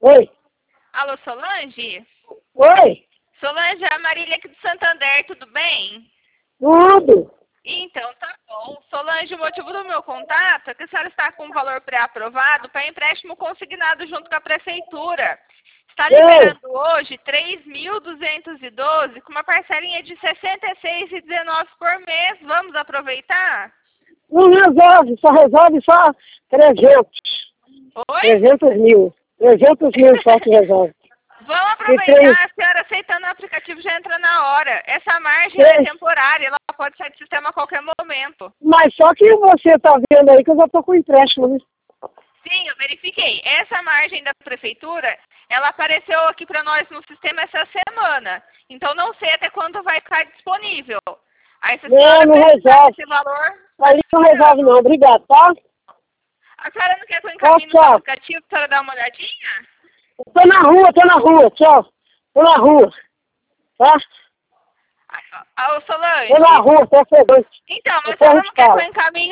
Oi. Alô, Solange? Oi. Solange, é a Marília aqui do Santander, tudo bem? Tudo. Então, tá bom. Solange, o motivo do meu contato é que a senhora está com um valor pré-aprovado para empréstimo consignado junto com a prefeitura. Está liberando hoje 3.212 com uma parcelinha de R$ 66,19 por mês. Vamos aproveitar? Não resolve, só 300. Oi? 300 mil. 300 mil só que resolve. Vamos aproveitar, a senhora aceitando o aplicativo já entra na hora. Essa margem é temporária, ela pode sair do sistema a qualquer momento. Mas só que você tá vendo aí que eu já tô com empréstimo, né? Sim, eu verifiquei. Essa margem da prefeitura, ela apareceu aqui para nós no sistema essa semana. Então não sei até quando vai ficar disponível. Aí se a senhora Não resolve. esse valor... Aí não resolve não, obrigado, tá? A senhora não quer que eu encaminhe no aplicativo para a senhora dar uma olhadinha? Tô na rua, tchau. Tô na rua, tá? Ô, Solange. Tô na rua, tô chegando. Então, mas a senhora não quer que eu encaminhe